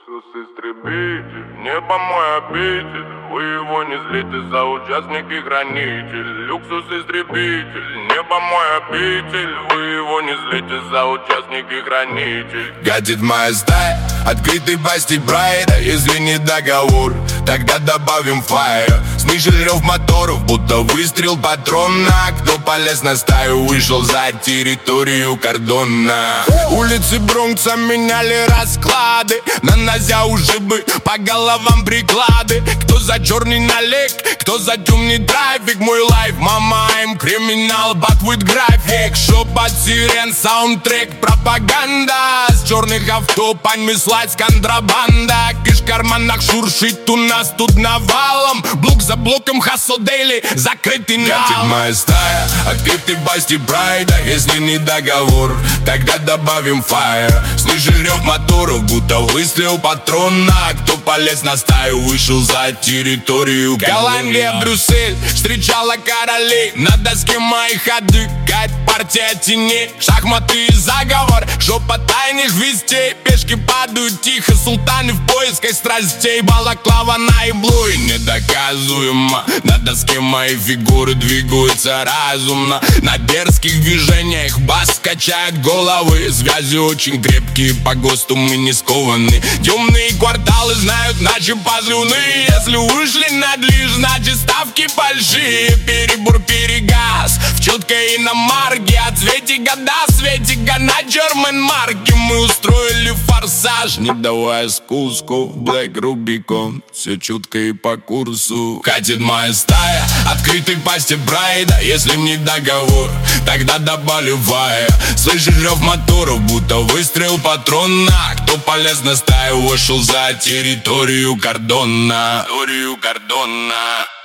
Люксус-истребитель, небо мой обитель. Вы его не злите, за участник и хранитель. Люксус-истребитель, небо мой обитель. Вы его не злите, за участник и хранитель. Гадит моя стая, открытый пасти Брайда. Если не договор, тогда добавим фаер. Слышишь рев моторов, будто выстрел патрона. Кто полез на стаю, вышел за территорию кордона. Улицы Бронкса меняли расклады. На нозя уже бы по головам приклады. Кто за черный налег, кто за темный трафик. Мой лайф, мама, им криминал, but with график. Шепот сирен, саундтрек, пропаганда. С черных авто понеслась контрабанда. Киш в карманах шуршит, у нас тут навалом. Блок за блоком, хасл дейли, закрытый нал. Гадит моя стая, открытый басти Брайда. Если не договор, тогда добавим фаер. Слышишь рев моторов, будто выстрел патрона. Кто полез на стаю, вышел за территорию Голландия, Брюссель, встречала королей. На доске мои ходы, кайт, партия теней. Шахматы и заговор, жопа тайных вестей. Пешки падают тихо, султаны в поисках страстей. Балаклава на иглу и недоказуемо. На доске мои фигуры двигаются разумно. На дерзких движениях бас качает головы. Связи очень крепкие, по ГОСТу мы не скованы. Темные кварталы знают наши позывные. Если вышли на движ, значит ставки большие. Перебор, перегаз, в четкой иномарке. О цвете года, Светика на German марке. Мы устроили форсаж, не давая спуску. Black Rubicon, все чутко и по курсу. Катит моя стая, открытый пасти Брайда. Если не договор, тогда добавлю фаер. Слышишь рев моторов, будто выстрел патрона. Кто полез на стаю, вышел за территорию кордона.